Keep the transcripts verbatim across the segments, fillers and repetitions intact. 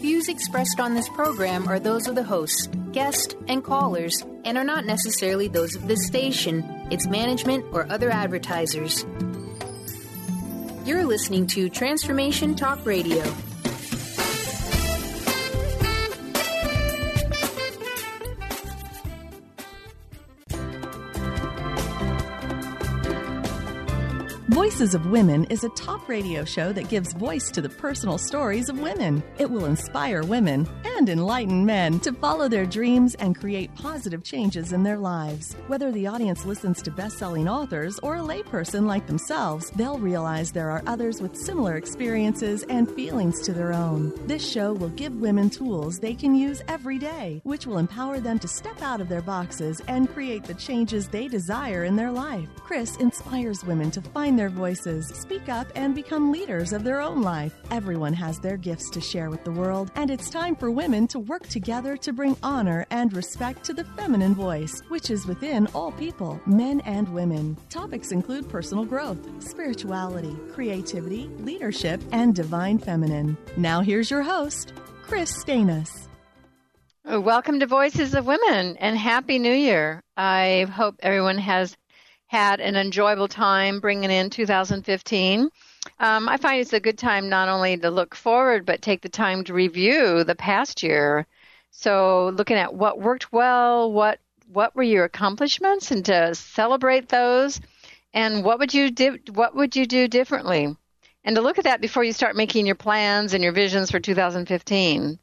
views expressed on this program are those of the hosts, guests, and callers, and are not necessarily those of this station, its management, or other advertisers. You're listening to Transformation Talk Radio. Voices of Women is a talk radio show that gives voice to the personal stories of women. It will inspire women and enlighten men to follow their dreams and create positive changes in their lives. Whether the audience listens to best-selling authors or a layperson like themselves, they'll realize there are others with similar experiences and feelings to their own. This show will give women tools they can use every day, which will empower them to step out of their boxes and create the changes they desire in their life. Chris inspires women to find their voices, speak up, and become leaders of their own life. Everyone has their gifts to share with the world, and it's time for women to work together to bring honor and respect to the feminine voice, which is within all people, men and women. Topics include personal growth, spirituality, creativity, leadership, and divine feminine. Now here's your host, Chris Stanis. Welcome to Voices of Women, and Happy New Year. I hope everyone has had an enjoyable time bringing in two thousand fifteen. Um, I find it's a good time not only to look forward, but take the time to review the past year. So looking at what worked well, what what were your accomplishments, and to celebrate those, and what would you do, what would you do differently? And to look at that before you start making your plans and your visions for two thousand fifteen.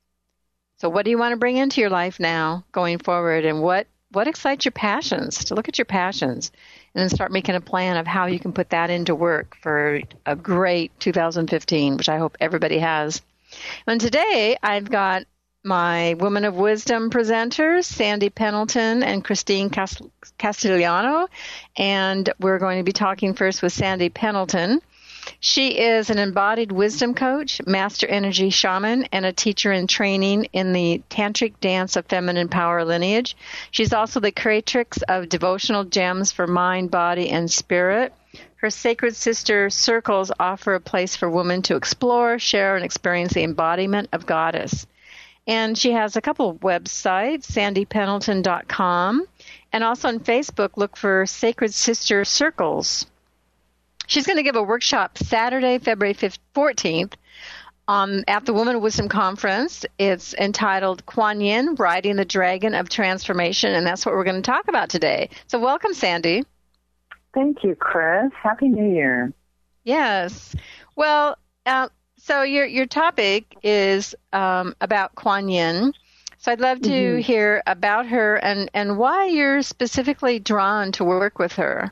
So what do you want to bring into your life now going forward, and what What excites your passions? To look at your passions and then start making a plan of how you can put that into work for a great two thousand fifteen, which I hope everybody has. And today I've got my Women of Wisdom presenters, Sandy Pendleton and Christine Castigliano, and we're going to be talking first with Sandy Pendleton. She is an embodied wisdom coach, master energy shaman, and a teacher in training in the tantric dance of feminine power lineage. She's also the creatrix of devotional gems for mind, body, and spirit. Her Sacred Sister circles offer a place for women to explore, share, and experience the embodiment of Goddess. And she has a couple of websites, sandy pendleton dot com, and also on Facebook, look for Sacred Sister Circles. She's going to give a workshop Saturday, February fourteenth um, at the Women of Wisdom Conference. It's entitled Kuan Yin, Riding the Dragon of Transformation, and that's what we're going to talk about today. So welcome, Sandy. Thank you, Chris. Happy New Year. Yes. Well, uh, so your your topic is um, about Kuan Yin. So I'd love to mm-hmm. hear about her and, and why you're specifically drawn to work with her.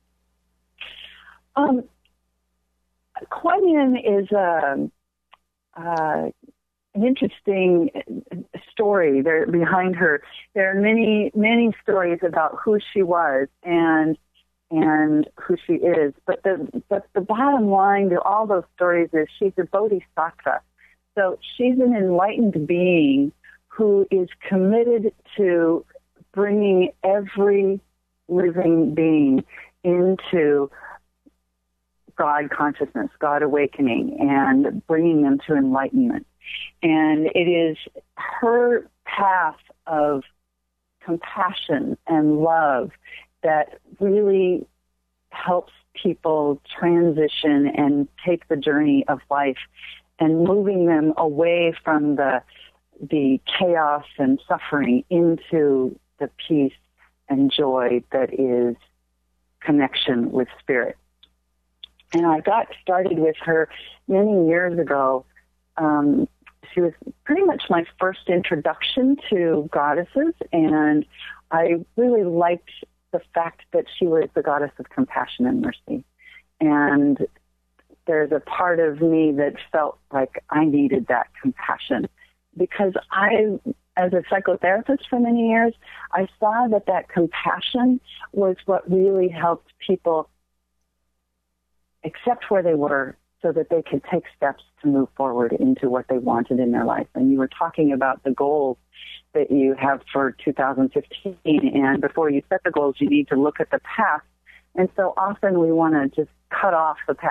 Um, Kuan Yin is a, uh, an interesting story there behind her. There are many, many stories about who she was and and who she is. But the but the bottom line to all those stories is she's a bodhisattva. So she's an enlightened being who is committed to bringing every living being into God consciousness, God awakening, and bringing them to enlightenment. And it is her path of compassion and love that really helps people transition and take the journey of life and moving them away from the the chaos and suffering into the peace and joy that is connection with spirit. And I got started with her many years ago. Um, she was pretty much my first introduction to goddesses, and I really liked the fact that she was the goddess of compassion and mercy. And there's a part of me that felt like I needed that compassion because I, as a psychotherapist for many years, I saw that that compassion was what really helped people accept where they were so that they could take steps to move forward into what they wanted in their life. And you were talking about the goals that you have for two thousand fifteen, and before you set the goals, you need to look at the past. And so often we want to just cut off the past.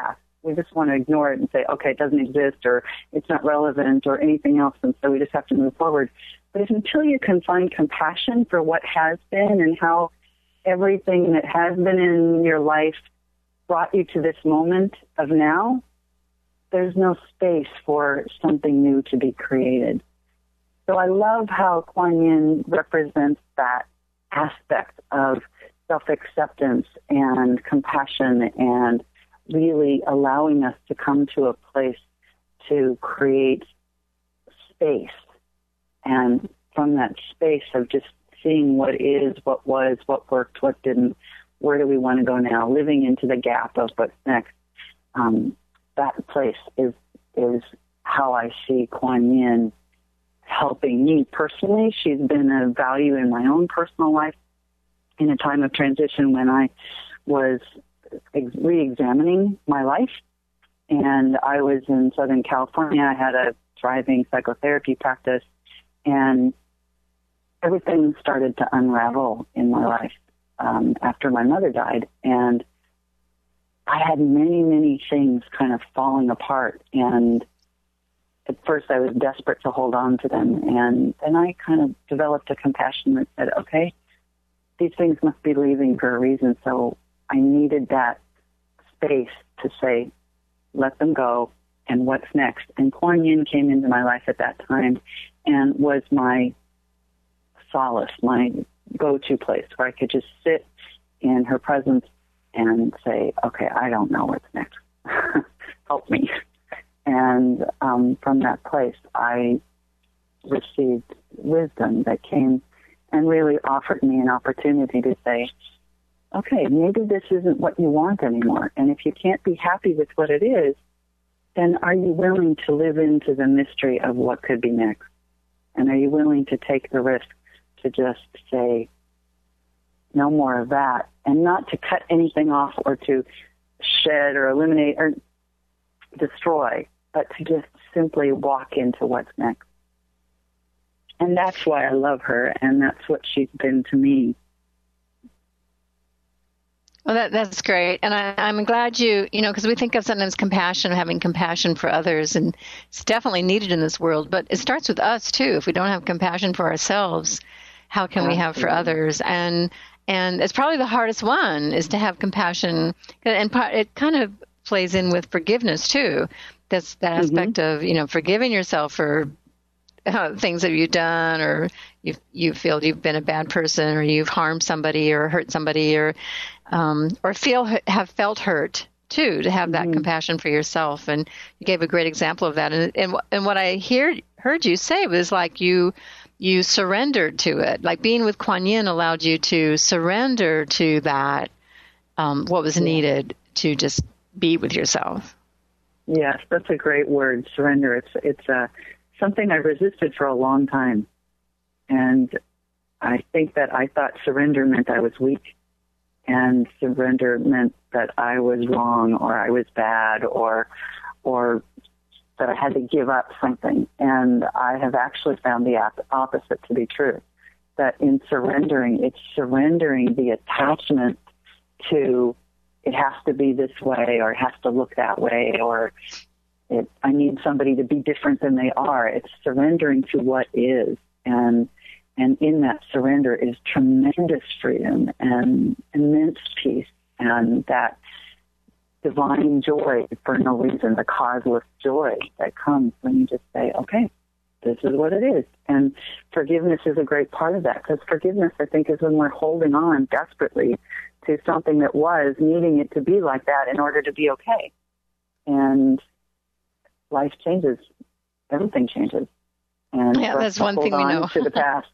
we just want to ignore it and say, okay, it doesn't exist or it's not relevant or anything else, and so we just have to move forward. But if, until you can find compassion for what has been and how everything that has been in your life brought you to this moment of now, there's no space for something new to be created. So I love how Kuan Yin represents that aspect of self-acceptance and compassion and really allowing us to come to a place to create space. And from that space of just seeing what is, what was, what worked, what didn't, where do we want to go now, living into the gap of what's next, um, that place is is how I see Kuan Yin helping me personally. She's been a value in my own personal life in a time of transition when I was re-examining my life. And I was in Southern California. I had a thriving psychotherapy practice, and everything started to unravel in my life um, after my mother died. And I had many, many things kind of falling apart. And at first I was desperate to hold on to them. And then I kind of developed a compassion that said, okay, these things must be leaving for a reason. So I needed that space to say, let them go, and what's next? And Kuan Yin came into my life at that time and was my solace, my go-to place where I could just sit in her presence and say, okay, I don't know what's next. Help me. And um, from that place, I received wisdom that came and really offered me an opportunity to say, okay, maybe this isn't what you want anymore. And if you can't be happy with what it is, then are you willing to live into the mystery of what could be next? And are you willing to take the risk to just say, no more of that, and not to cut anything off or to shed or eliminate or destroy, but to just simply walk into what's next. And that's why I love her, and that's what she's been to me. Well, that that's great. And I, I'm glad you, you know, because we think of sometimes compassion, having compassion for others, and it's definitely needed in this world. But it starts with us, too. If we don't have compassion for ourselves, how can we have for others? And and it's probably the hardest one is to have compassion. And it kind of plays in with forgiveness, too. That's that aspect mm-hmm. of, you know, forgiving yourself for uh, things that you've done, or you you feel you've been a bad person, or you've harmed somebody or hurt somebody, or um, or feel have felt hurt too, to have that mm-hmm. compassion for yourself. And you gave a great example of that. And and, and what I hear, heard you say was like you you surrendered to it. Like being with Kuan Yin allowed you to surrender to that, um, what was yeah. needed to just be with yourself. Yes, that's a great word, surrender. It's it's uh, something I resisted for a long time. And I think that I thought surrender meant I was weak. And surrender meant that I was wrong, or I was bad, or or that I had to give up something. And I have actually found the opposite to be true. That in surrendering, it's surrendering the attachment to it has to be this way, or it has to look that way, or it, I need somebody to be different than they are. It's surrendering to what is. And and in that surrender is tremendous freedom and immense peace, and that divine joy for no reason, the causeless joy that comes when you just say, okay, this is what it is. And forgiveness is a great part of that, because forgiveness, I think, is when we're holding on desperately to something that was, needing it to be like that in order to be okay. And life changes. Everything changes. And yeah, that's one thing we know. To the past.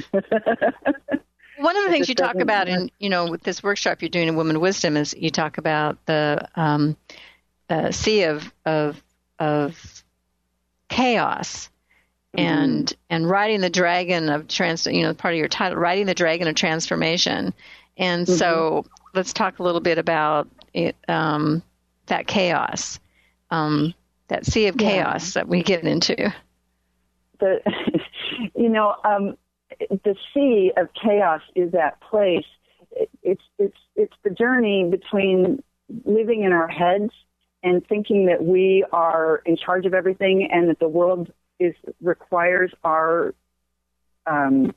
One of the things you talk about in, you know, with this workshop you're doing in Woman Wisdom is you talk about the um, uh, sea of of of chaos, mm-hmm. and and riding the dragon of trans. You know, part of your title, riding the dragon of transformation. And mm-hmm. so let's talk a little bit about it, um, that chaos, um, that sea of chaos yeah. that we get into. The, you know, um, the sea of chaos is that place. It's it's it's the journey between living in our heads and thinking that we are in charge of everything and that the world is requires our um,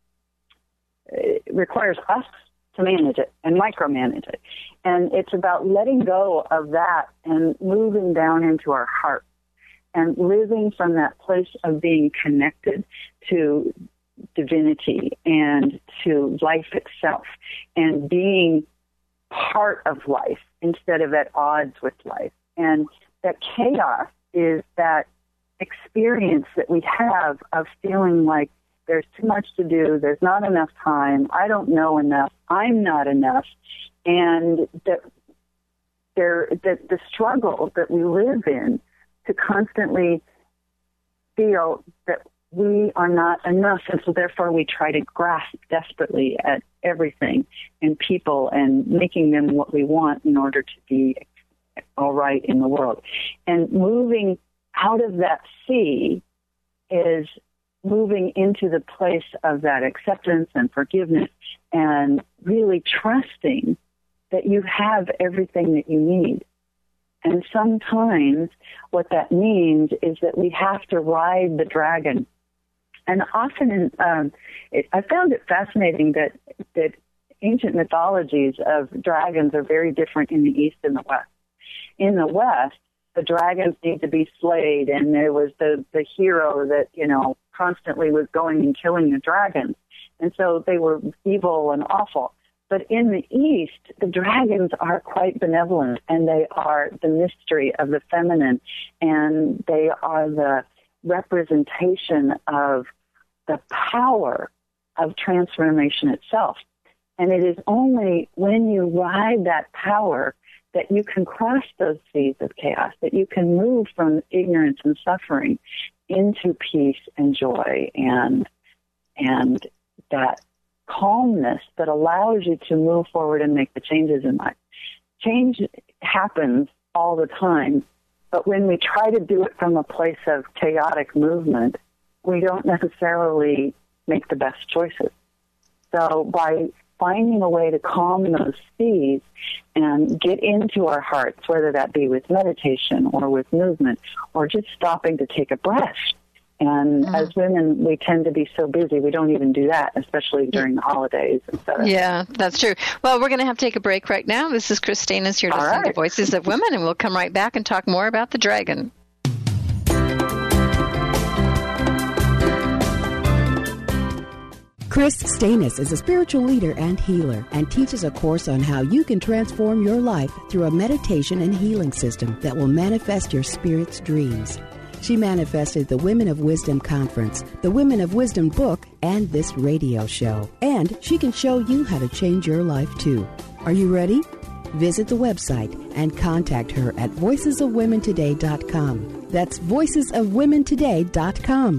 requires us to manage it and micromanage it. And it's about letting go of that and moving down into our heart and living from that place of being connected to divinity and to life itself and being part of life instead of at odds with life. And that chaos is that experience that we have of feeling like there's too much to do, there's not enough time, I don't know enough, I'm not enough, and that there that the struggle that we live in to constantly feel that we are not enough, and so therefore we try to grasp desperately at everything and people and making them what we want in order to be all right in the world. And moving out of that sea is moving into the place of that acceptance and forgiveness and really trusting that you have everything that you need. And sometimes what that means is that we have to ride the dragon. And often, in, um, it, I found it fascinating that, that ancient mythologies of dragons are very different in the East and the West. In the West, the dragons need to be slayed, and there was the, the hero that, you know, constantly was going and killing the dragons. And so they were evil and awful. But in the East, the dragons are quite benevolent, and they are the mystery of the feminine, and they are the representation of the power of transformation itself. And it is only when you ride that power that you can cross those seas of chaos, that you can move from ignorance and suffering into peace and joy and and that calmness that allows you to move forward and make the changes in life. Change happens all the time, but when we try to do it from a place of chaotic movement, we don't necessarily make the best choices. So by finding a way to calm those seas and get into our hearts, whether that be with meditation or with movement or just stopping to take a breath. And mm-hmm. as women, we tend to be so busy, we don't even do that, especially during the holidays, et cetera. Yeah, that's true. Well, we're going to have to take a break right now. This is Christine, as you're listening right. to Voices of Women, and we'll come right back and talk more about the dragon. Chris Stanis is a spiritual leader and healer and teaches a course on how you can transform your life through a meditation and healing system that will manifest your spirit's dreams. She manifested the Women of Wisdom Conference, the Women of Wisdom book, and this radio show. And she can show you how to change your life, too. Are you ready? Visit the website and contact her at voices of women today dot com. That's voices of women today dot com.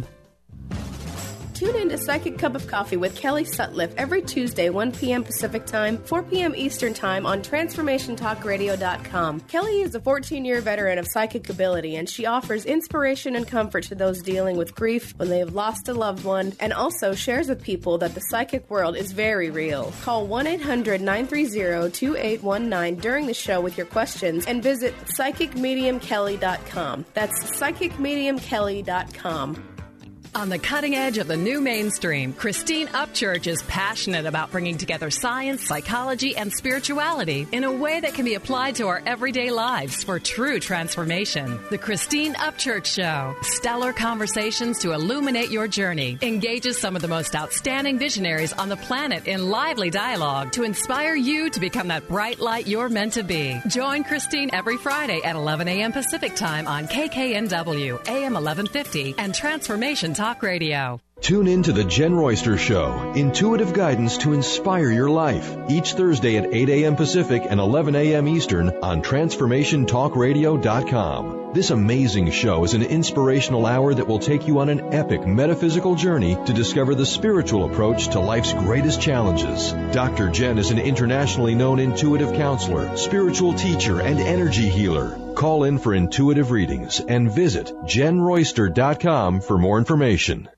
Tune in to Psychic Cup of Coffee with Kelly Sutliff every Tuesday, one p.m. Pacific Time, four p.m. Eastern Time on transformation talk radio dot com. Kelly is a fourteen-year veteran of psychic ability, and she offers inspiration and comfort to those dealing with grief when they have lost a loved one, and also shares with people that the psychic world is very real. Call one eight hundred nine three zero two eight one nine during the show with your questions, and visit psychic medium kelly dot com. That's psychic medium kelly dot com. On the cutting edge of the new mainstream, Christine Upchurch is passionate about bringing together science, psychology, and spirituality in a way that can be applied to our everyday lives for true transformation. The Christine Upchurch Show, stellar conversations to illuminate your journey, engages some of the most outstanding visionaries on the planet in lively dialogue to inspire you to become that bright light you're meant to be. Join Christine every Friday at eleven a.m. Pacific Time on K K N W, A M eleven fifty, and Transformation Talk Radio. Tune in to the Jen Royster Show, intuitive guidance to inspire your life, each Thursday at eight a.m. Pacific and eleven a.m. Eastern on transformation talk radio dot com. This amazing show is an inspirational hour that will take you on an epic metaphysical journey to discover the spiritual approach to life's greatest challenges. Doctor Jen is an internationally known intuitive counselor, spiritual teacher, and energy healer. Call in for intuitive readings and visit jen royster dot com for more information.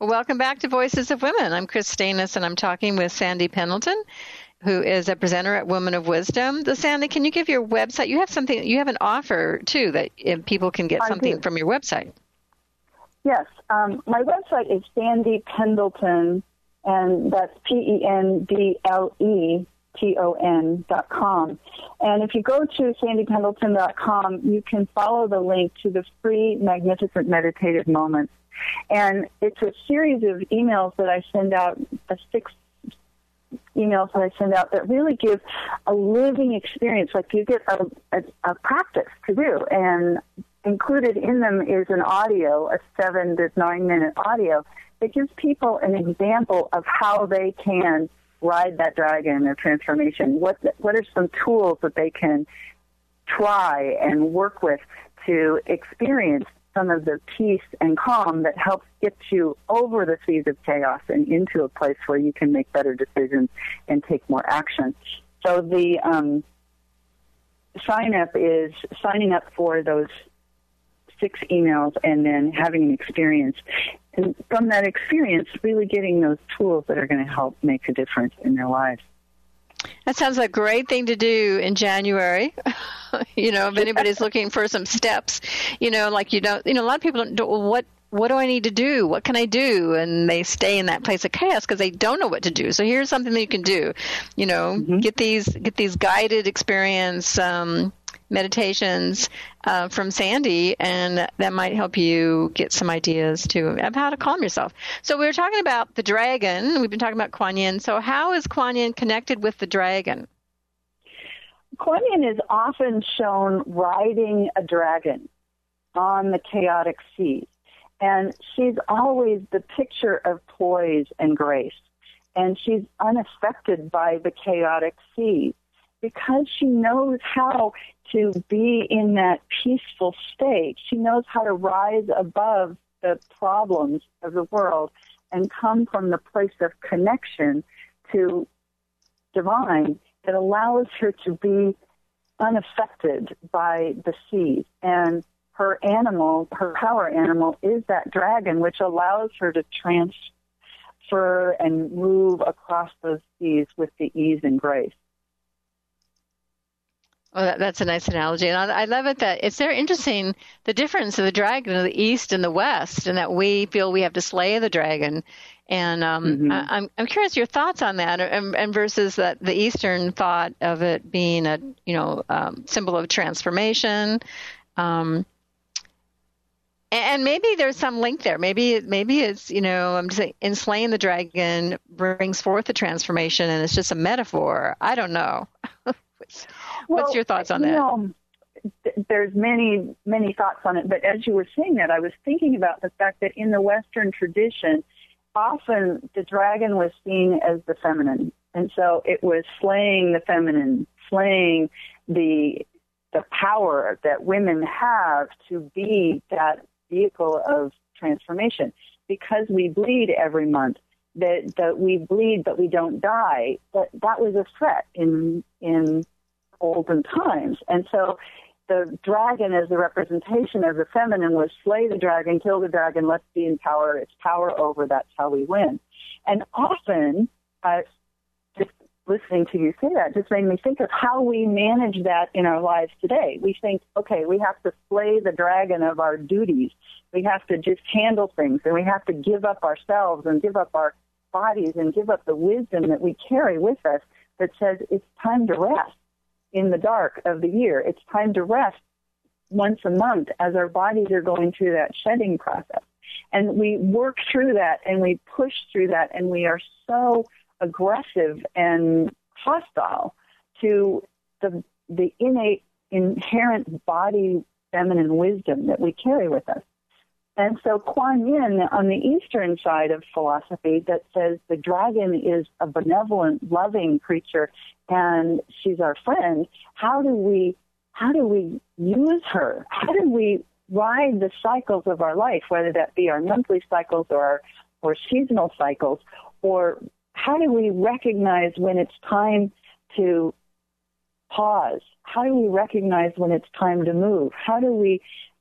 Well, welcome back to Voices of Women. I'm Chris Stanis, and I'm talking with Sandy Pendleton, who is a presenter at Women of Wisdom. So, Sandy, can you give your website? You have something. You have an offer too that people can get I something do. from your website. Yes, um, my website is Sandy Pendleton, and that's P E N D L E T O N dot com. And if you go to sandy pendleton dot com, you can follow the link to the free Magnificent Meditative Moments. And it's a series of emails that I send out, uh, six emails that I send out that really give a living experience. Like you get a, a, a practice to do. And included in them is an audio, a seven to nine minute audio that gives people an example of how they can ride that dragon of transformation. What what are some tools that they can try and work with to experience some of the peace and calm that helps get you over the seas of chaos and into a place where you can make better decisions and take more action. So the um, sign up is signing up for those six emails and then having an experience. And from that experience, really getting those tools that are going to help make a difference in their lives. That sounds like a great thing to do in January. You know, if anybody's looking for some steps, you know, like you don't, you know, a lot of people don't, well, what, what do I need to do? What can I do? And they stay in that place of chaos because they don't know what to do. So here's something that you can do, you know, mm-hmm. get these, get these guided experience, um, meditations uh, from Sandy, and that might help you get some ideas too of how to calm yourself. So we were talking about the dragon. We've been talking about Kuan Yin. So how is Kuan Yin connected with the dragon? Kuan Yin is often shown riding a dragon on the chaotic seas, and she's always the picture of poise and grace, and she's unaffected by the chaotic seas because she knows how to be in that peaceful state. She knows how to rise above the problems of the world and come from the place of connection to divine that allows her to be unaffected by the seas. And her animal, her power animal, is that dragon, which allows her to transfer and move across those seas with the ease and grace. Well, that, that's a nice analogy. And I, I love it that it's very interesting, the difference of the dragon of the East and the West, and that we feel we have to slay the dragon. And um, mm-hmm. I, I'm I'm curious your thoughts on that, and, and versus that the Eastern thought of it being a you know um, symbol of transformation. Um, and maybe there's some link there. Maybe maybe it's, you know, I'm just saying, in slaying the dragon brings forth the transformation, and it's just a metaphor. I don't know. What's well, your thoughts on that? You know, there's many, many thoughts on it. But as you were saying that, I was thinking about the fact that in the Western tradition, often the dragon was seen as the feminine. And so it was slaying the feminine, slaying the the power that women have to be that vehicle of transformation. Because we bleed every month, that, that we bleed but we don't die, that that was a threat in in olden times. And so the dragon as the representation of the feminine was slay the dragon, kill the dragon, let's be in power. It's power over, that's how we win. And often, uh, just listening to you say that just made me think of how we manage that in our lives today. We think, okay, we have to slay the dragon of our duties. We have to just handle things, and we have to give up ourselves and give up our bodies and give up the wisdom that we carry with us that says it's time to rest in the dark of the year. It's time to rest once a month as our bodies are going through that shedding process. And we work through that, and we push through that, and we are so aggressive and hostile to the the innate, inherent body feminine wisdom that we carry with us. And so Kuan Yin, on the Eastern side of philosophy, that says the dragon is a benevolent, loving creature, and she's our friend. How do we, how do we use her? How do we ride the cycles of our life, whether that be our monthly cycles or our, or seasonal cycles, or how do we recognize when it's time to pause? How do we recognize when it's time to move? How do we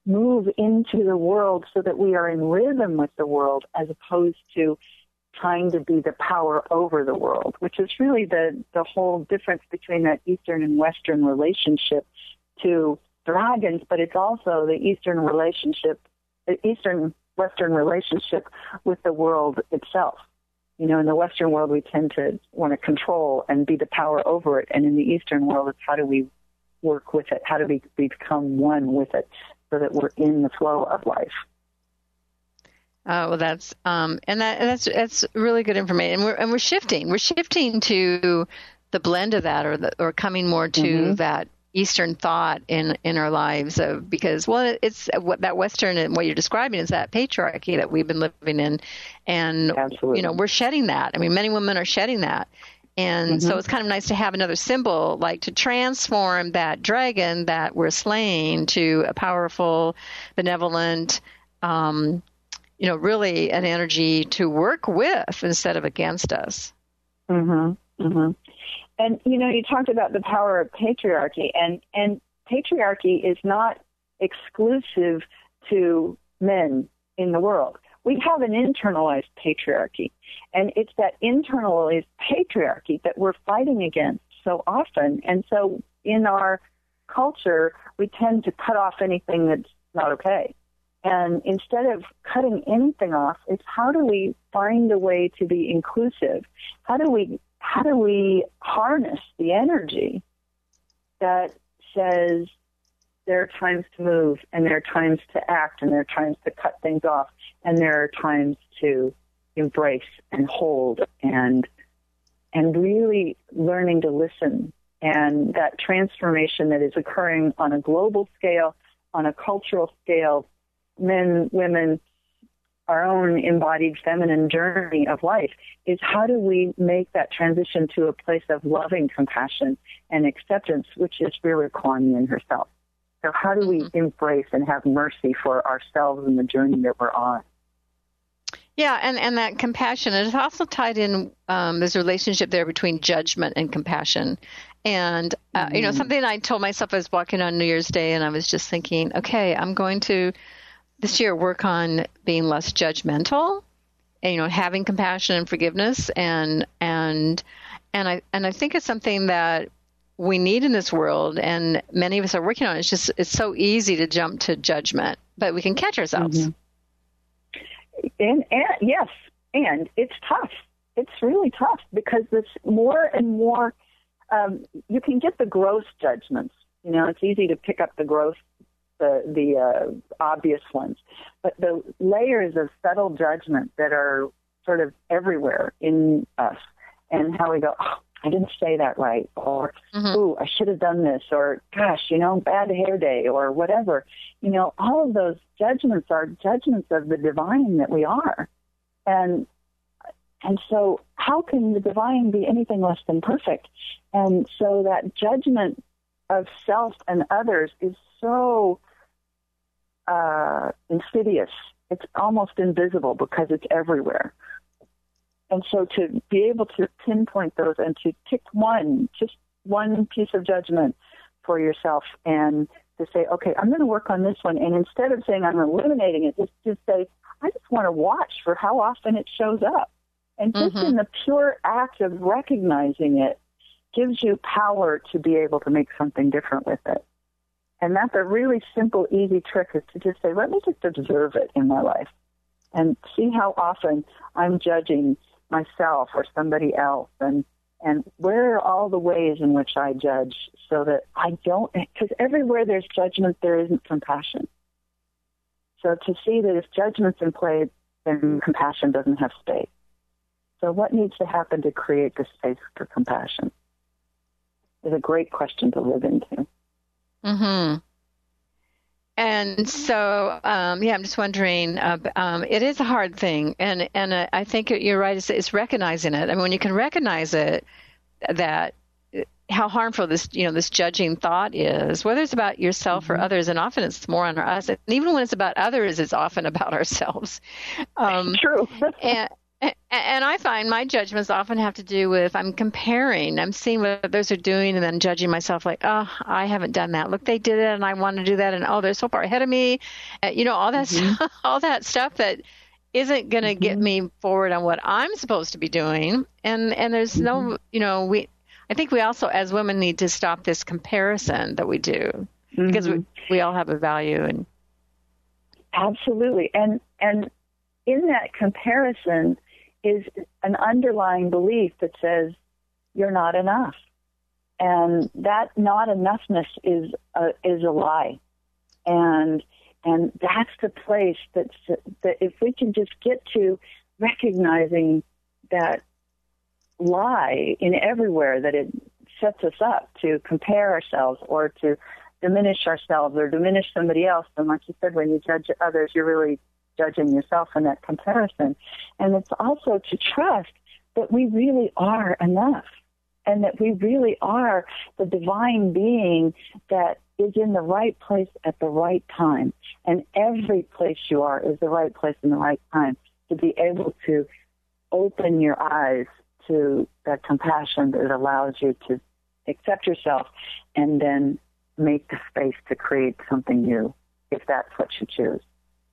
move into the world so that we are in rhythm with the world as opposed to trying to be the power over the world, which is really the, the whole difference between that Eastern and Western relationship to dragons, but it's also the Eastern relationship, the Eastern-Western relationship with the world itself. You know, in the Western world, we tend to want to control and be the power over it. And in the Eastern world, it's how do we work with it? How do we become one with it so that we're in the flow of life? Oh, well, that's um, and that that's that's really good information. And we're and we're shifting. We're shifting to the blend of that, or the, or coming more to mm-hmm. that Eastern thought in in our lives. Of because well, it's what that Western and what you're describing is that patriarchy that we've been living in, and Absolutely. you know we're shedding that. I mean, many women are shedding that, and mm-hmm. so it's kind of nice to have another symbol, like to transform that dragon that we're slaying to a powerful, benevolent. Um, you know, really an energy to work with instead of against us. Mm-hmm. Mm-hmm. And, you know, you talked about the power of patriarchy, and, and patriarchy is not exclusive to men in the world. We have an internalized patriarchy, and it's that internalized patriarchy that we're fighting against so often. And so in our culture, we tend to cut off anything that's not okay. And instead of cutting anything off, it's how do we find a way to be inclusive? How do we how do we harness the energy that says there are times to move, and there are times to act, and there are times to cut things off, and there are times to embrace and hold, and and really learning to listen, and that transformation that is occurring on a global scale, on a cultural scale, men, women, our own embodied feminine journey of life is how do we make that transition to a place of loving compassion and acceptance, which is really Kuan Yin herself. So how do we embrace and have mercy for ourselves in the journey that we're on? Yeah, and, and that compassion, it is also tied in, um, there's a relationship there between judgment and compassion. And, uh, mm-hmm. you know, something I told myself, I was walking on New Year's Day, and I was just thinking, okay, I'm going to this year work on being less judgmental, and, you know, having compassion and forgiveness, and and and I and I think it's something that we need in this world, and many of us are working on it. It's just it's so easy to jump to judgment, but we can catch ourselves. Mm-hmm. And, and yes, and it's tough. It's really tough because this more and more um, you can get the gross judgments. You know, it's easy to pick up the gross. the the uh, obvious ones, but the layers of subtle judgment that are sort of everywhere in us, and how we go, oh, I didn't say that right, or mm-hmm. ooh, I should have done this, or gosh, you know, bad hair day, or whatever. You know, all of those judgments are judgments of the divine that we are, and and so how can the divine be anything less than perfect? And so that judgment of self and others is so Uh, insidious. It's almost invisible because it's everywhere. And so to be able to pinpoint those and to pick one, just one piece of judgment for yourself, and to say, okay, I'm going to work on this one. And instead of saying I'm eliminating it, just to say, I just want to watch for how often it shows up. And just mm-hmm. in the pure act of recognizing it gives you power to be able to make something different with it. And that's a really simple, easy trick, is to just say, let me just observe it in my life and see how often I'm judging myself or somebody else, and and where are all the ways in which I judge, so that I don't, because everywhere there's judgment, there isn't compassion. So to see that if judgment's in play, then compassion doesn't have space. So what needs to happen to create the space for compassion is a great question to live into. Mm-hmm. And so, um, yeah, I'm just wondering, uh, um, it is a hard thing. And, and uh, I think you're right. It's, it's recognizing it. I mean, when you can recognize it, that how harmful this, you know, this judging thought is, whether it's about yourself mm-hmm. or others, and often it's more on us. And even when it's about others, it's often about ourselves. Um, True. and, And, and I find my judgments often have to do with I'm comparing. I'm seeing what others are doing and then judging myself like, oh, I haven't done that. Look, they did it and I want to do that. And, oh, they're so far ahead of me. Uh, you know, all that, mm-hmm. stuff, all that stuff that isn't going to mm-hmm. get me forward on what I'm supposed to be doing. And, and there's mm-hmm. no, you know, we, I think we also as women need to stop this comparison that we do mm-hmm. because we, we all have a value. And absolutely. And, and in that comparison is an underlying belief that says you're not enough. And that not enoughness is a, is a lie. And and that's the place that's, that if we can just get to recognizing that lie in everywhere, that it sets us up to compare ourselves or to diminish ourselves or diminish somebody else. And like you said, when you judge others, you're really judging yourself in that comparison. And it's also to trust that we really are enough and that we really are the divine being that is in the right place at the right time. And every place you are is the right place in the right time to be able to open your eyes to that compassion that allows you to accept yourself and then make the space to create something new, if that's what you choose.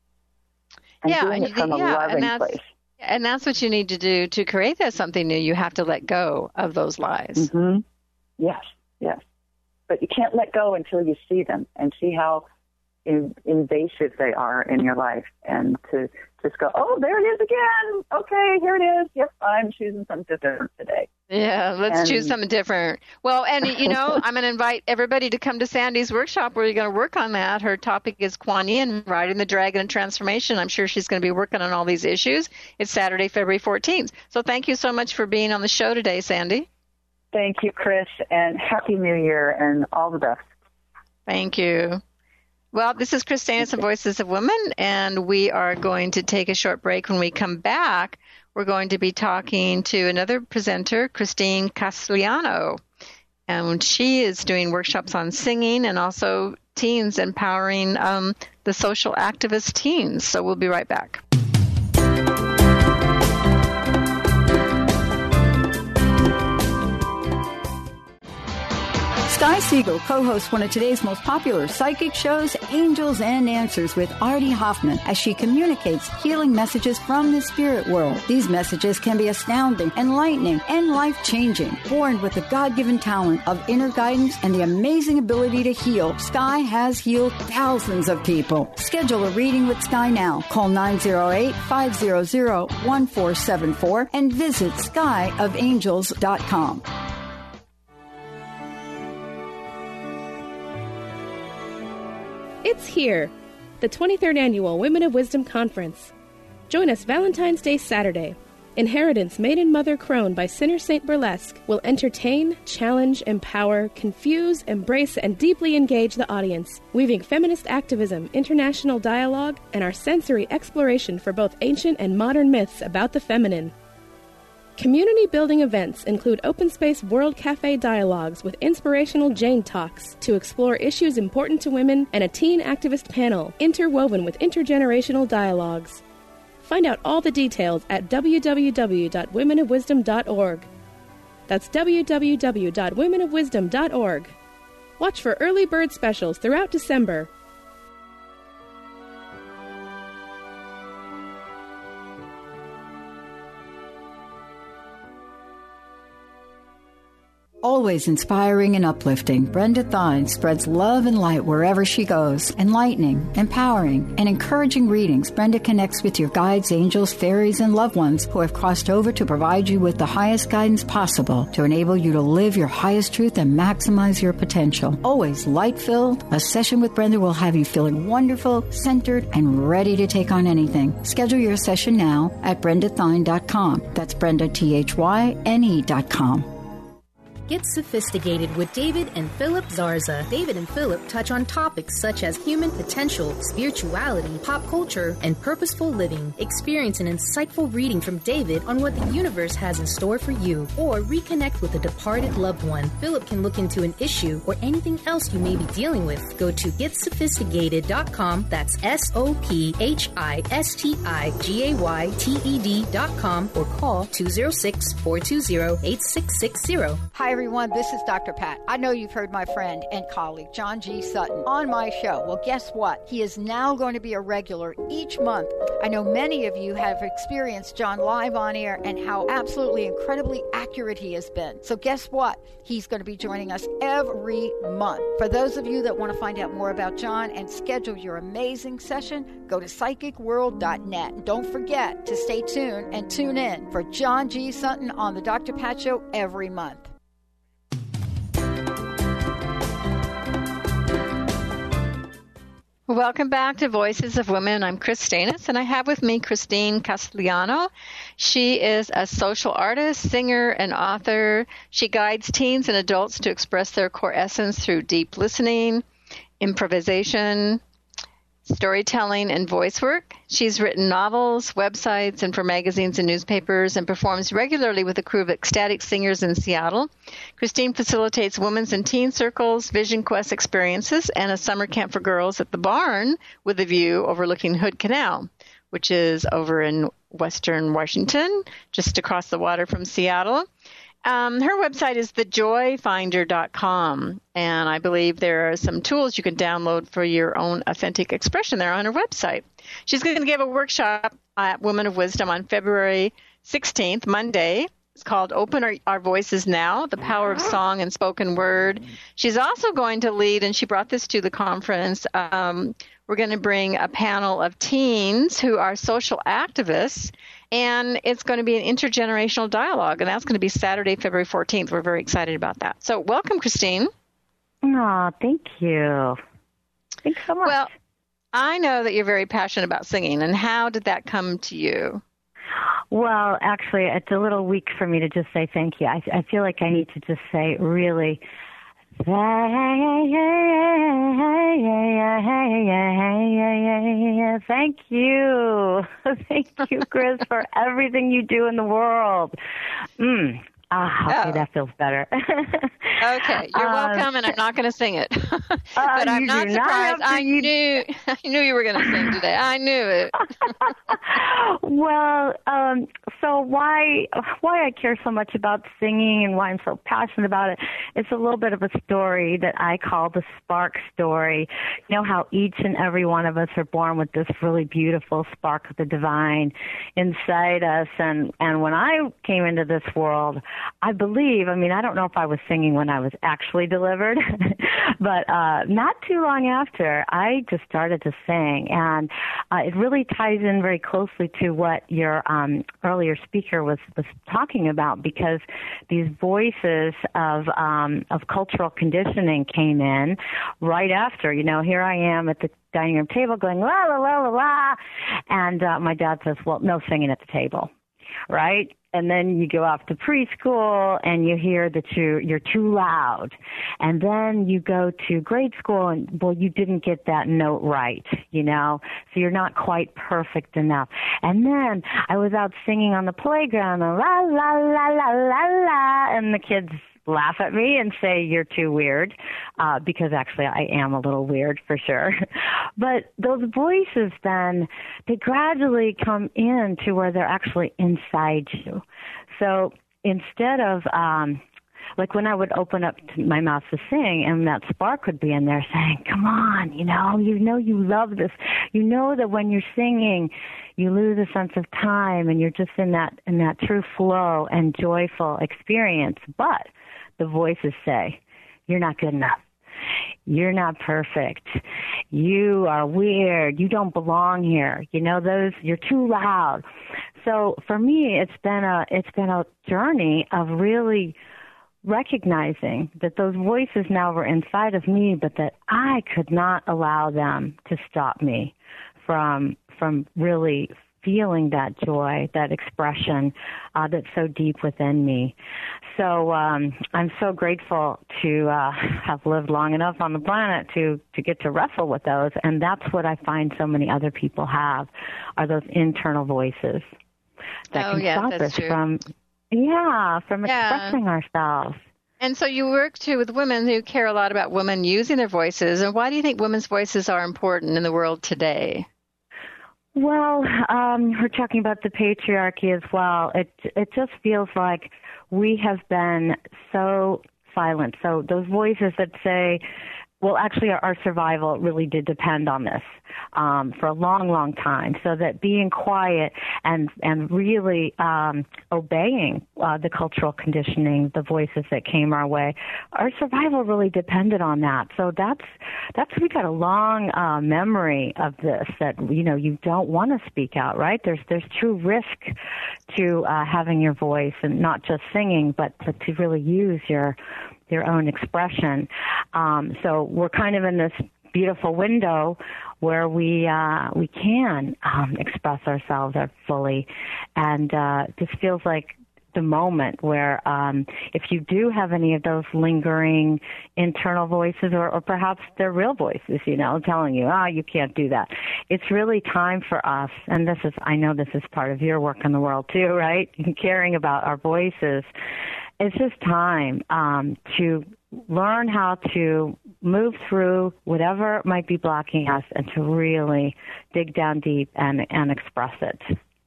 And yeah, doing it from a yeah, loving and that's, place. And that's what you need to do to create that something new. You have to let go of those lies. Mm-hmm. Yes, yes. But you can't let go until you see them and see how in, invasive they are in your life, and to just go, oh, there it is again. Okay, here it is. Yep, I'm choosing something different today. Yeah, let's and, choose something different. Well, and, you know, I'm going to invite everybody to come to Sandy's workshop where you're going to work on that. Her topic is Kuan Yin, Riding the Dragon and Transformation. I'm sure she's going to be working on all these issues. It's Saturday, February fourteenth. So thank you so much for being on the show today, Sandy. Thank you, Chris, and Happy New Year and all the best. Thank you. Well, this is Chris Danis of Voices of Women, and we are going to take a short break. When we come back, we're going to be talking to another presenter, Christine Castellano, and she is doing workshops on singing and also teens, empowering um, the social activist teens. So we'll be right back. Sky Siegel co-hosts one of today's most popular psychic shows, Angels and Answers, with Artie Hoffman, as she communicates healing messages from the spirit world. These messages can be astounding, enlightening, and life-changing. Born with the God-given talent of inner guidance and the amazing ability to heal, Sky has healed thousands of people. Schedule a reading with Sky now. Call nine oh eight, five hundred, one four seven four and visit sky of angels dot com. It's here, the twenty-third Annual Women of Wisdom Conference. Join us Valentine's Day Saturday. Inheritance Maiden Mother Crone by Sinner Saint Burlesque will entertain, challenge, empower, confuse, embrace, and deeply engage the audience, weaving feminist activism, international dialogue, and our sensory exploration for both ancient and modern myths about the feminine. Community-building events include Open Space World Cafe dialogues with inspirational Jane Talks to explore issues important to women, and a teen activist panel interwoven with intergenerational dialogues. Find out all the details at w w w dot women of wisdom dot org. That's w w w dot women of wisdom dot org. Watch for early bird specials throughout December. Always inspiring and uplifting, Brenda Thine spreads love and light wherever she goes. Enlightening, empowering, and encouraging readings, Brenda connects with your guides, angels, fairies, and loved ones who have crossed over to provide you with the highest guidance possible to enable you to live your highest truth and maximize your potential. Always light-filled, a session with Brenda will have you feeling wonderful, centered, and ready to take on anything. Schedule your session now at brenda thine dot com. That's Brenda, T H Y N E dot com. Get Sophisticated with David and Philip Zarza. David and Philip touch on topics such as human potential, spirituality, pop culture, and purposeful living. Experience an insightful reading from David on what the universe has in store for you, or reconnect with a departed loved one. Philip can look into an issue or anything else you may be dealing with. Go to get sophisticated dot com. That's S O P H I S T I G A Y T E D dot com, or call two oh six, four two zero, eight six six zero. Hi, everyone. This is Doctor Pat. I know you've heard my friend and colleague, John G. Sutton, on my show. Well, guess what? He is now going to be a regular each month. I know many of you have experienced John live on air and how absolutely incredibly accurate he has been. So guess what? He's going to be joining us every month. For those of you that want to find out more about John and schedule your amazing session, go to psychic world dot net. Don't forget to stay tuned and tune in for John G. Sutton on the Doctor Pat Show every month. Welcome back to Voices of Women. I'm Chris Stanis, and I have with me Christine Castellano. She is a social artist, singer, and author. She guides teens and adults to express their core essence through deep listening, improvisation, storytelling, and voice work. She's written novels, websites, and for magazines and newspapers, and performs regularly with a crew of ecstatic singers in Seattle. Christine facilitates women's and teen circles, Vision Quest experiences, and a summer camp for girls at the Barn with a view overlooking Hood Canal, which is over in western Washington, just across the water from Seattle. Um, her website is the joy finder dot com, and I believe there are some tools you can download for your own authentic expression there on her website. She's going to give a workshop at Women of Wisdom on February sixteenth, Monday. It's called Open Our, Our Voices Now, The Power of Song and Spoken Word. She's also going to lead, and she brought this to the conference, um, we're going to bring a panel of teens who are social activists, and it's going to be an intergenerational dialogue, and that's going to be Saturday, February fourteenth. We're very excited about that. So welcome, Christine. Oh, thank you. Thanks so much. Well, I know that you're very passionate about singing, and how did that come to you? Well, actually, it's a little weak for me to just say thank you. I, I feel like I need to just say really thank you. Thank you, Chris, for everything you do in the world. Mm. Ah, okay, oh. That feels better. Okay, you're welcome, um, and I'm not going to sing it. But uh, I'm not surprised. Not I you... knew, I knew you were going to sing today. I knew it. Well, um, so why why I care so much about singing and why I'm so passionate about it, it's a little bit of a story that I call the spark story. You know how each and every one of us are born with this really beautiful spark of the divine inside us, and and when I came into this world, I believe, I mean, I don't know if I was singing when I was actually delivered, but uh, not too long after, I just started to sing. And uh, it really ties in very closely to what your um, earlier speaker was, was talking about, because these voices of um, of cultural conditioning came in right after. You know, here I am at the dining room table going, la, la, la, la, la. And uh, my dad says, well, no singing at the table, right? And then you go off to preschool and you hear that you're, you're too loud. And then you go to grade school and, well, you didn't get that note right, you know, so you're not quite perfect enough. And then I was out singing on the playground, and la, la, la, la, la, la, and the kids laugh at me and say you're too weird, uh, because actually I am a little weird for sure. But those voices then, they gradually come in to where they're actually inside you. So instead of, um, like when I would open up my mouth to sing and that spark would be in there saying, come on, you know, you know you love this. You know that when you're singing, you lose a sense of time and you're just in that in that true flow and joyful experience. But the voices say, you're not good enough. You're not perfect. You are weird. You don't belong here. You know, those, you're too loud. So for me, it's been a, it's been a journey of really recognizing that those voices now were inside of me, but that I could not allow them to stop me from, from really feeling that joy, that expression uh, that's so deep within me. So um, I'm so grateful to uh, have lived long enough on the planet to, to get to wrestle with those. And that's what I find so many other people have, are those internal voices that oh, can yes, stop that's us true. from, yeah, from Yeah. expressing ourselves. And so you work, too, with women who care a lot about women using their voices. And why do you think women's voices are important in the world today? Well, um, we're talking about the patriarchy as well. It it just feels like we have been so silent. So those voices that say, well, actually, our, our survival really did depend on this um, for a long, long time. So that being quiet and and really um, obeying uh, the cultural conditioning, the voices that came our way, our survival really depended on that. So that's that's we got a long uh, memory of this. That you know you don't want to speak out, right? There's there's true risk to uh, having your voice and not just singing, but to, to really use your their own expression. Um, so we're kind of in this beautiful window where we uh, we can um, express ourselves fully, and uh, this feels like the moment where um, if you do have any of those lingering internal voices, or, or perhaps they're real voices, you know, telling you, ah, oh, you can't do that. It's really time for us, and this is, I know this is part of your work in the world too, right? Caring about our voices. It's just time um, to learn how to move through whatever might be blocking us and to really dig down deep and, and express it.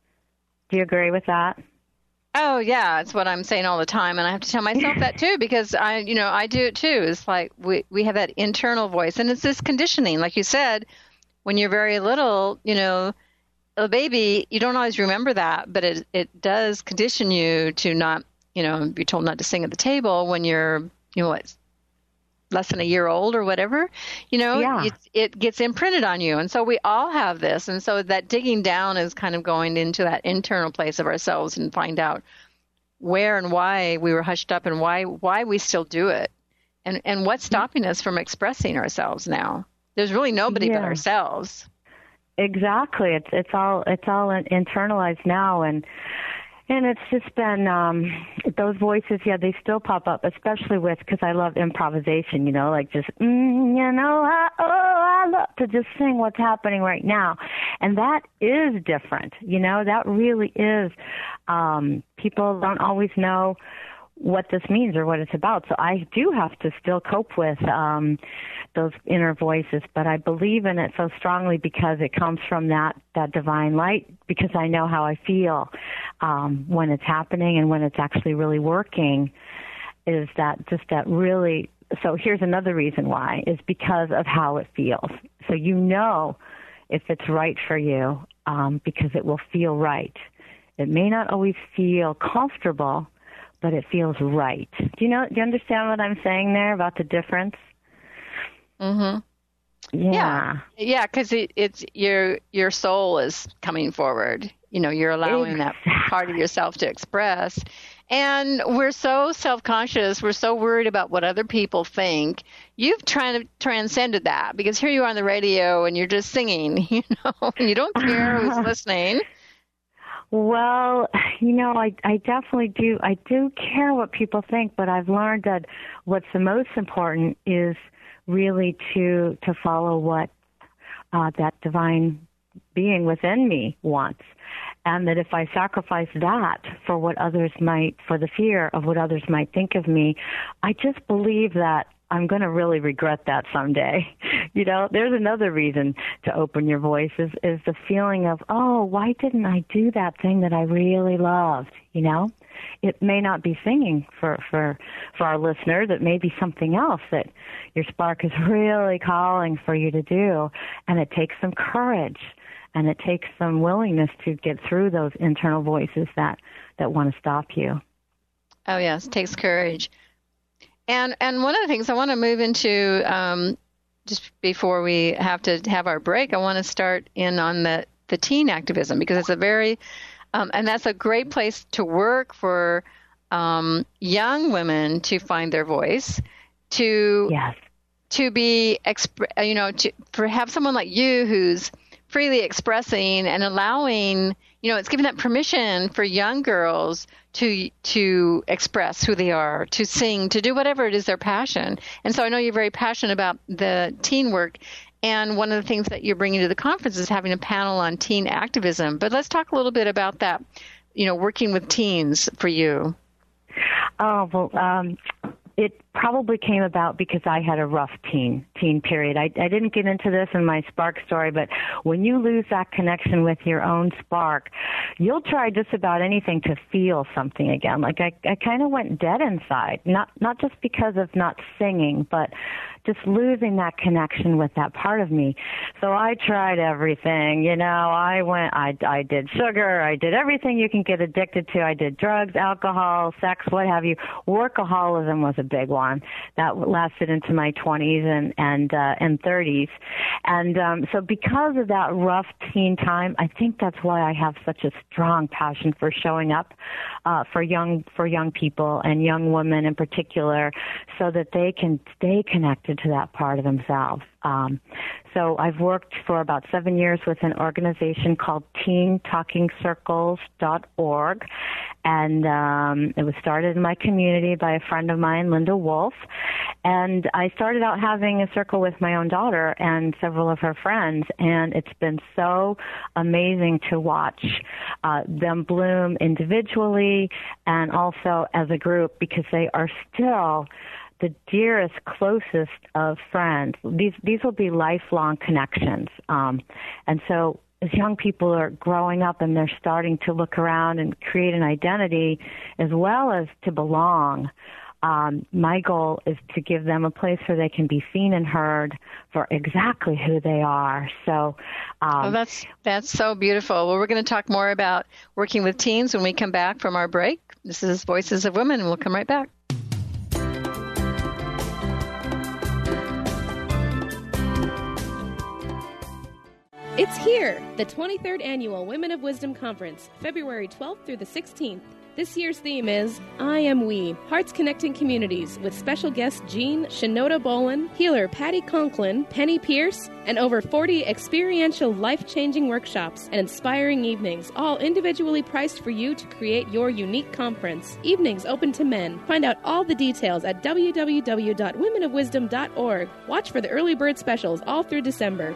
Do you agree with that? Oh, yeah, it's what I'm saying all the time, and I have to tell myself that too, because I, you know, I do it too. It's like we we have that internal voice, and it's this conditioning, like you said, when you're very little, you know, a baby, you don't always remember that, but it it does condition you to not, you know, be told not to sing at the table when you're, you know, what, less than a year old or whatever, you know, yeah. it, it gets imprinted on you. And so we all have this. And so that digging down is kind of going into that internal place of ourselves and find out where and why we were hushed up and why why we still do it. And and what's stopping us from expressing ourselves now? There's really nobody yeah. but ourselves. Exactly. It's it's all it's all internalized now, and And it's just been, um, those voices, yeah, they still pop up, especially with, because I love improvisation, you know, like just, mm, you know, I, oh, I love to just sing what's happening right now. And that is different, you know, that really is. Um, people don't always know what this means or what it's about. So I do have to still cope with um, those inner voices, but I believe in it so strongly because it comes from that, that divine light, because I know how I feel um, when it's happening and when it's actually really working, is that just that really, so here's another reason why, is because of how it feels. So you know if it's right for you um, because it will feel right. It may not always feel comfortable, but it feels right. Do you know? Do you understand what I'm saying there about the difference? Mm-hmm. Yeah. Yeah, yeah, because it, it's your your soul is coming forward. You know, you're allowing exactly. that part of yourself to express. And we're so self-conscious. We're so worried about what other people think. You've tried to transcended that, because here you are on the radio and you're just singing, you know, and you don't care who's listening. Well, you know, I, I definitely do. I do care what people think, but I've learned that what's the most important is really to to follow what uh, that divine being within me wants. And that if I sacrifice that for what others might, for the fear of what others might think of me, I just believe that I'm going to really regret that someday. You know, there's another reason to open your voice is, is the feeling of, oh, why didn't I do that thing that I really loved? You know, it may not be singing for, for, for our listeners. It may be something else that your spark is really calling for you to do. And it takes some courage and it takes some willingness to get through those internal voices that, that want to stop you. Oh, yes, it takes courage. And and one of the things I want to move into, um, just before we have to have our break, I want to start in on the, the teen activism, because it's a very, um, and that's a great place to work for um, young women to find their voice, to yes. to be, exp- you know, to for have someone like you who's freely expressing and allowing, you know, it's giving that permission for young girls to to express who they are, to sing, to do whatever it is their passion. And so I know you're very passionate about the teen work. And one of the things that you're bringing to the conference is having a panel on teen activism. But let's talk a little bit about that, you know, working with teens for you. Oh, well, um, it probably came about because I had a rough teen teen period. I, I didn't get into this in my spark story, but when you lose that connection with your own spark, you'll try just about anything to feel something again. Like I, I kind of went dead inside, not not just because of not singing, but just losing that connection with that part of me. So I tried everything, you know, I went, I, I did sugar, I did everything you can get addicted to. I did drugs, alcohol, sex, what have you. Workaholism was a big one that lasted into my twenties and, and, uh, and thirties. And, um, so because of that rough teen time, I think that's why I have such a strong passion for showing up, uh, for young, for young people and young women in particular, so that they can stay connected to that part of themselves. Um, so I've worked for about seven years with an organization called teen talking circles dot org, and um, it was started in my community by a friend of mine, Linda Wolf. And I started out having a circle with my own daughter and several of her friends, and it's been so amazing to watch uh, them bloom individually and also as a group, because they are still the dearest, closest of friends. These these will be lifelong connections. Um, and so as young people are growing up and they're starting to look around and create an identity as well as to belong, um, my goal is to give them a place where they can be seen and heard for exactly who they are. So um, well, that's, that's so beautiful. Well, we're going to talk more about working with teens when we come back from our break. This is Voices of Women, and we'll come right back. It's here, the twenty-third Annual Women of Wisdom Conference, February twelfth through the sixteenth. This year's theme is I Am We, Hearts Connecting Communities, with special guest Jean Shinoda Bolin, healer Patty Conklin, Penny Pierce, and over forty experiential life-changing workshops and inspiring evenings, all individually priced for you to create your unique conference. Evenings open to men. Find out all the details at w w w dot women of wisdom dot org. Watch for the early bird specials all through December.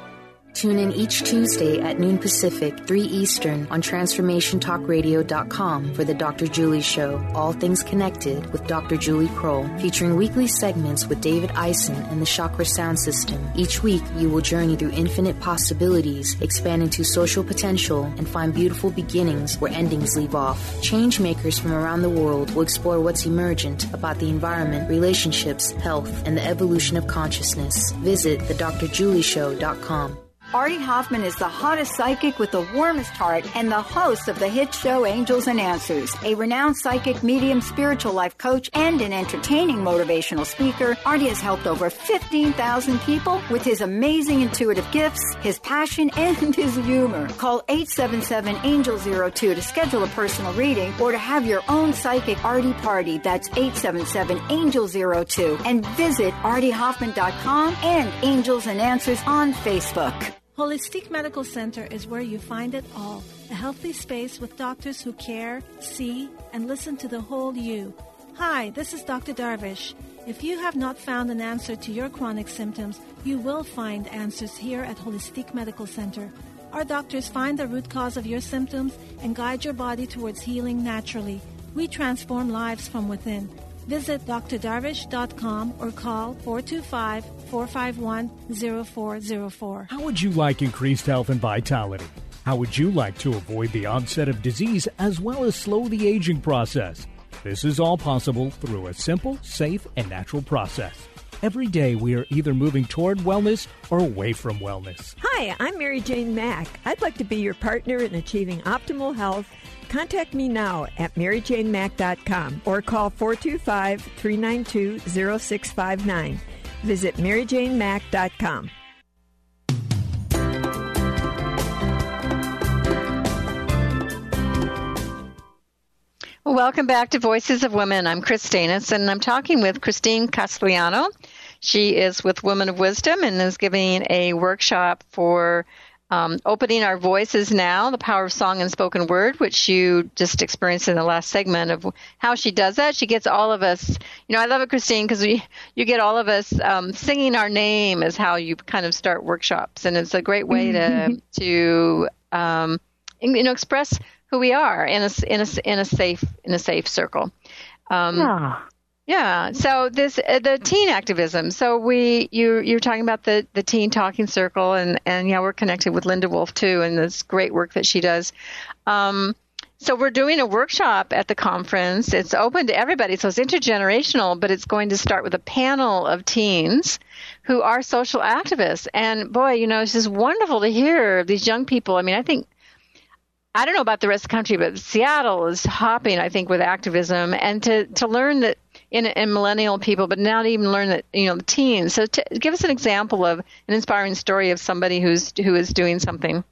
Tune in each Tuesday at noon Pacific, three Eastern on transformation talk radio dot com for the Doctor Julie Show, All Things Connected with Doctor Julie Kroll, featuring weekly segments with David Eisen and the Chakra Sound System. Each week, you will journey through infinite possibilities, expand into social potential, and find beautiful beginnings where endings leave off. Change makers from around the world will explore what's emergent about the environment, relationships, health, and the evolution of consciousness. Visit the dr julie show dot com. Artie Hoffman is the hottest psychic with the warmest heart and the host of the hit show Angels and Answers. A renowned psychic, medium, spiritual life coach, and an entertaining motivational speaker, Artie has helped over fifteen thousand people with his amazing intuitive gifts, his passion, and his humor. Call eight seven seven, angel zero two to schedule a personal reading or to have your own psychic Artie party. That's eight seven seven, angel zero two. And visit artie hoffman dot com and Angels and Answers on Facebook. Holistic Medical Center is where you find it all. A healthy space with doctors who care, see, and listen to the whole you. Hi, this is Doctor Darvish. If you have not found an answer to your chronic symptoms, you will find answers here at Holistic Medical Center. Our doctors find the root cause of your symptoms and guide your body towards healing naturally. We transform lives from within. Visit d r darvish dot com or call four two five, four five one, zero four zero four. How would you like increased health and vitality? How would you like to avoid the onset of disease as well as slow the aging process? This is all possible through a simple, safe, and natural process. Every day we are either moving toward wellness or away from wellness. Hi, I'm Mary Jane Mack. I'd like to be your partner in achieving optimal health. Contact me now at mary jane mack dot com or call four two five, three nine two, zero six five nine. Visit mary jane mack dot com. Well, welcome back to Voices of Women. I'm Christina, and I'm talking with Christine Castellano. She is with Women of Wisdom and is giving a workshop for um, opening our voices now, the power of song and spoken word, which you just experienced in the last segment of how she does that. She gets all of us, you know, I love it, Christine, because we you get all of us um, singing our name is how you kind of start workshops, and it's a great way to to um, you know express who we are in a in a in a safe in a safe circle. Um, yeah. Yeah. So this uh, the teen activism. So we you you're talking about the, the teen talking circle, and, and yeah, we're connected with Linda Wolf too, and this great work that she does. Um, so we're doing a workshop at the conference. It's open to everybody, so it's intergenerational, but it's going to start with a panel of teens who are social activists. And boy, you know, it's just wonderful to hear these young people. I mean, I think. I don't know about the rest of the country, but Seattle is hopping, I think, with activism, and to, to learn that in, in millennial people, but now to even learn that, you know, the teens. So to, give us an example of an inspiring story of somebody who's who is doing something.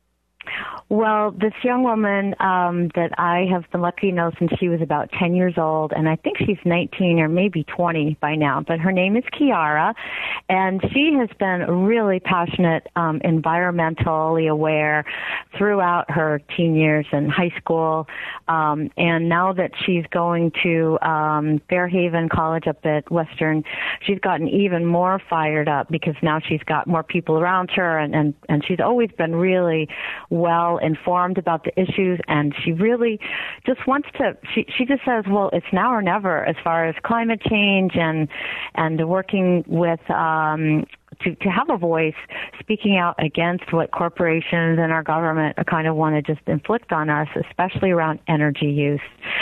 Well, this young woman um, that I have been lucky to know since she was about ten years old, and I think she's nineteen or maybe twenty by now, but her name is Kiara, and she has been really passionate, um, environmentally aware throughout her teen years in high school, um, and now that she's going to um, Fairhaven College up at Western, she's gotten even more fired up because now she's got more people around her, and, and, and she's always been really well informed about the issues, and she really just wants to, she, she just says, well, it's now or never as far as climate change and, and working with, um, to, to have a voice speaking out against what corporations and our government kind of want to just inflict on us, especially around energy use,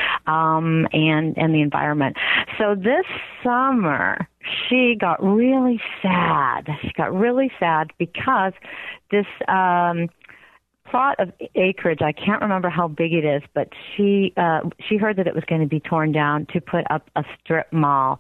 um, and, and the environment. So this summer, she got really sad. She got really sad because this, um, plot of acreage, I can't remember how big it is, but she uh, she heard that it was going to be torn down to put up a strip mall,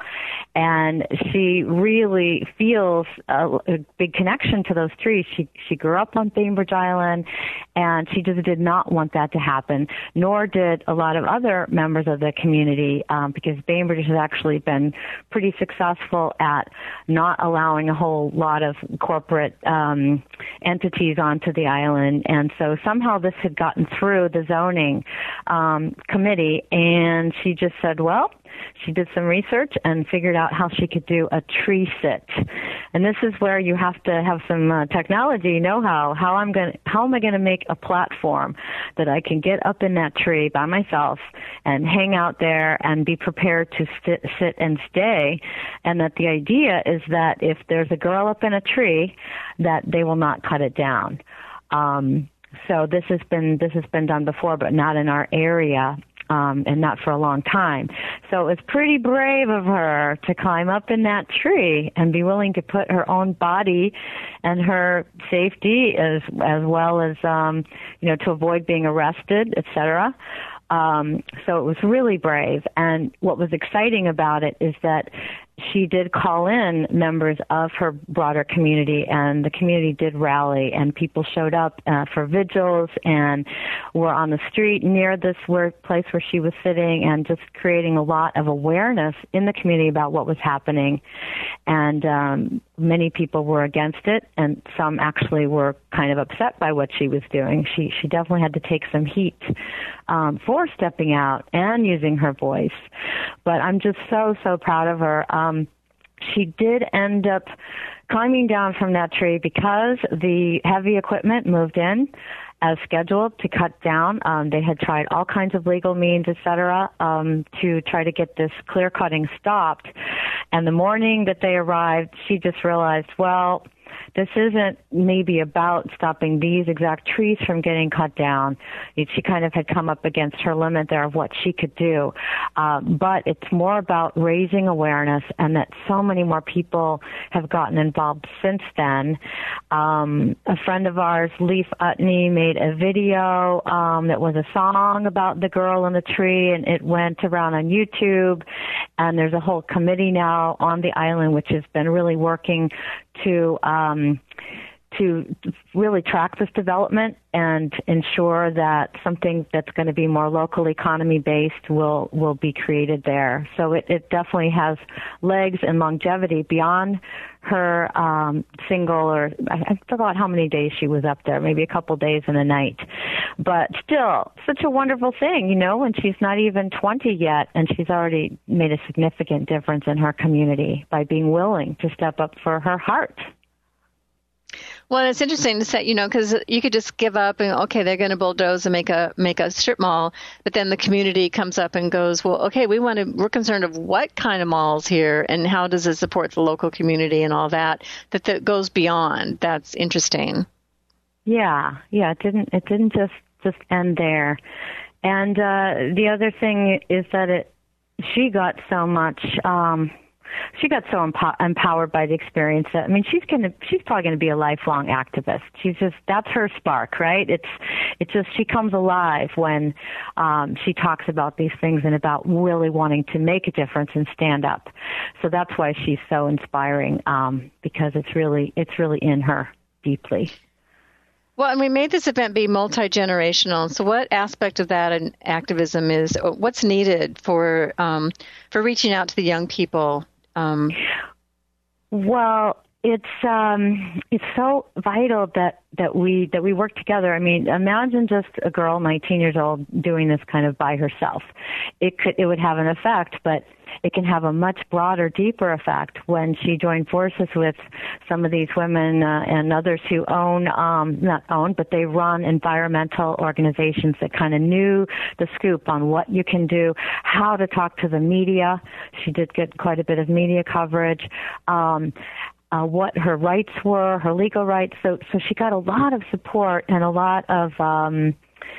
and she really feels a, a big connection to those trees. She she grew up on Bainbridge Island, and she just did not want that to happen, nor did a lot of other members of the community, um, because Bainbridge has actually been pretty successful at not allowing a whole lot of corporate um, entities onto the island, and so somehow this had gotten through the zoning um, committee, and she just said, well, she did some research and figured out how she could do a tree sit. And this is where you have to have some uh, technology know-how. How I'm going, how am I going to make a platform that I can get up in that tree by myself and hang out there and be prepared to sit, sit and stay? And that the idea is that if there's a girl up in a tree, that they will not cut it down. Um, So this has been this has been done before, but not in our area, um, and not for a long time. So it was pretty brave of her to climb up in that tree and be willing to put her own body and her safety as as well as um, you know to avoid being arrested, et cetera. Um, so it was really brave. And what was exciting about it is that she did call in members of her broader community, and the community did rally, and people showed up uh, for vigils and were on the street near this work place where she was sitting, and just creating a lot of awareness in the community about what was happening. And um, many people were against it, and some actually were kind of upset by what she was doing. She she definitely had to take some heat um, for stepping out and using her voice. But I'm just so, so proud of her. Um, she did end up climbing down from that tree because the heavy equipment moved in as scheduled to cut down. Um, they had tried all kinds of legal means, et cetera, um, to try to get this clear cutting stopped. And the morning that they arrived, she just realized, well, this isn't maybe about stopping these exact trees from getting cut down. She kind of had come up against her limit there of what she could do. Uh, but it's more about raising awareness, and that so many more people have gotten involved since then. Um, a friend of ours, Leif Utney, made a video um, that was a song about the girl in the tree, and it went around on YouTube. And there's a whole committee now on the island which has been really working to um, to really track this development and ensure that something that's going to be more local economy based will will be created there. So it, it definitely has legs and longevity beyond her um, single, or I forgot how many days she was up there, maybe a couple days and a night. But still, such a wonderful thing, you know, when she's not even twenty yet, and she's already made a significant difference in her community by being willing to step up for her heart. Well, it's interesting to say, you know, because you could just give up and, okay, they're going to bulldoze and make a make a strip mall, but then the community comes up and goes, well, okay, we want to, we're concerned of what kind of malls here and how does it support the local community and all that, that, that goes beyond. That's interesting. Yeah, yeah, it didn't, it didn't just, just end there. And uh, the other thing is that it, she got so much, um, She got so empo- empowered by the experience that, I mean, she's gonna, she's probably going to be a lifelong activist. She's just, that's her spark, right? It's, it's just, she comes alive when um, she talks about these things and about really wanting to make a difference and stand up. So that's why she's so inspiring, um, because it's really, it's really in her deeply. Well, and we made this event be multi-generational. So what aspect of that in activism is, what's needed for um, for reaching out to the young people? Um, well, it's um, it's so vital that, that we that we work together. I mean, imagine just a girl, nineteen years old, doing this kind of by herself. It could it would have an effect, but it can have a much broader, deeper effect when she joined forces with some of these women uh, and others who own, um, not own, but they run environmental organizations that kind of knew the scoop on what you can do, how to talk to the media. She did get quite a bit of media coverage. Um, Uh, what her rights were, her legal rights. So, so she got a lot of support and a lot of, um,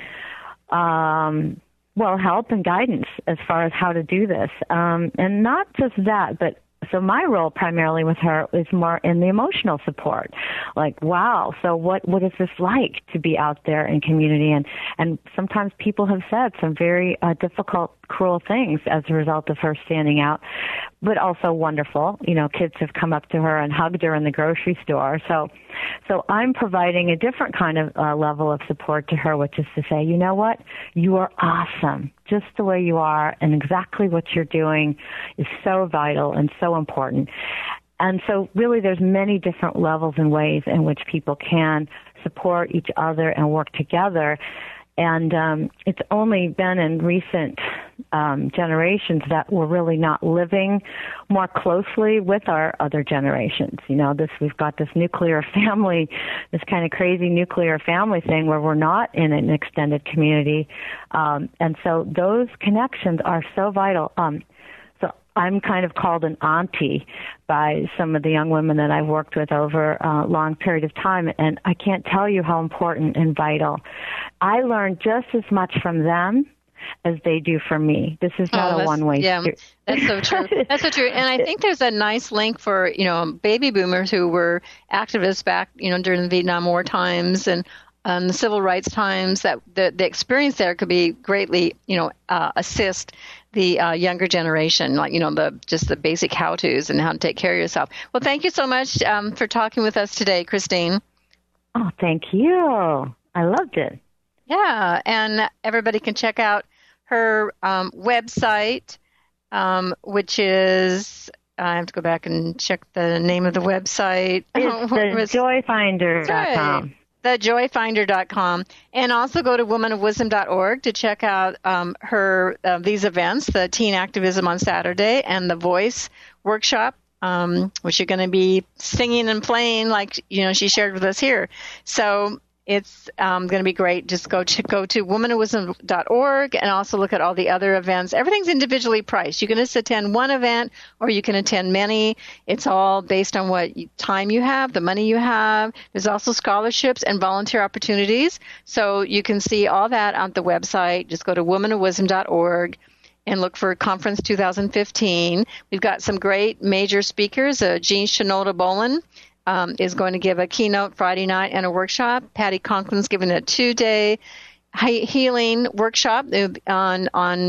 um, well, help and guidance as far as how to do this. Um, and not just that, but so my role primarily with her is more in the emotional support. Like, wow, so what, what is this like to be out there in community? And, and sometimes people have said some very uh, difficult, cruel things as a result of her standing out, but also wonderful. You know, kids have come up to her and hugged her in the grocery store. So, so I'm providing a different kind of uh, level of support to her, which is to say, you know what? You are awesome. Just the way you are, and exactly what you're doing is so vital and so important. And so really there's many different levels and ways in which people can support each other and work together. And um, it's only been in recent um, generations that we're really not living more closely with our other generations. You know, this we've got this nuclear family, this kind of crazy nuclear family thing where we're not in an extended community. Um, and so those connections are so vital. Um, so I'm kind of called an auntie by some of the young women that I've worked with over a long period of time, and I can't tell you how important and vital. I learn just as much from them as they do from me. This is not oh, a one-way yeah, street. That's so true. That's so true. And I think there's a nice link for, you know, baby boomers who were activists back, you know, during the Vietnam War times and um, the civil rights times, that the, the experience there could be greatly, you know, uh, assist the uh, younger generation, like, you know, the just the basic how-tos and how to take care of yourself. Well, thank you so much um, for talking with us today, Christine. Oh, thank you. I loved it. Yeah, and everybody can check out her um, website, um, which is, I have to go back and check the name of the website. It's the joy finder dot com. the joy finder dot com. And also go to woman of wisdom dot org to check out um, her uh, these events, the Teen Activism on Saturday and the Voice Workshop, um, which you're going to be singing and playing like, you know, she shared with us here. So it's um, going to be great. Just go to go to woman of wisdom dot org and also look at all the other events. Everything's individually priced. You can just attend one event or you can attend many. It's all based on what time you have, the money you have. There's also scholarships and volunteer opportunities. So you can see all that on the website. Just go to woman of wisdom dot org and look for Conference two thousand fifteen. We've got some great major speakers. Uh, Jean Shinoda Bolin Um, is going to give a keynote Friday night and a workshop. Patty Conklin's giving a two-day healing workshop on on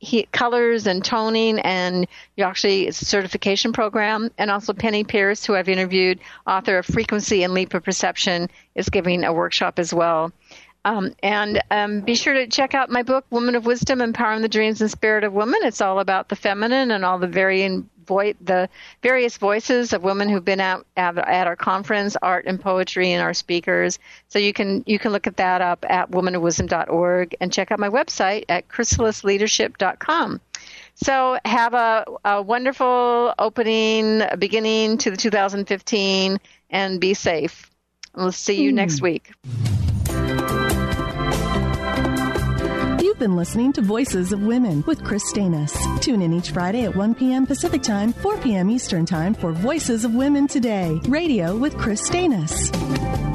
he, colors and toning, and you actually it's a certification program. And also Penny Pierce, who I've interviewed, author of Frequency and Leap of Perception, is giving a workshop as well. Um, and um, be sure to check out my book, Woman of Wisdom, Empowering the Dreams and Spirit of Women. It's all about the feminine and all the varying vo- the various voices of women who've been out at, at our conference, art and poetry, and our speakers. So you can you can look at that up at woman of wisdom dot org and check out my website at chrysalis leadership dot com. So have a, a wonderful opening, beginning to the two thousand fifteen, and be safe. We'll see you mm. next week. You've been listening to Voices of Women with Chris Stanis. Tune in each Friday at one p.m. Pacific Time, four p.m. Eastern Time for Voices of Women Today, radio with Chris Stanis.